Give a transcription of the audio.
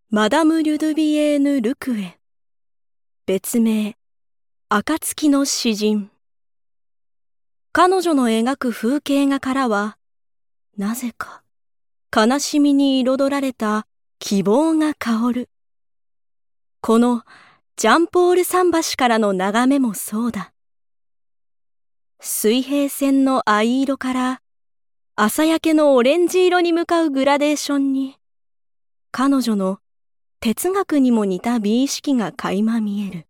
マダム・リュドゥビエーヌ・ルクエ、別名、暁の詩人。彼女の描く風景画からは、なぜか悲しみに彩られた希望が香る。このジャンポール桟橋からの眺めもそうだ。水平線の藍色から朝焼けのオレンジ色に向かうグラデーションに、彼女の哲学にも似た美意識が垣間見える。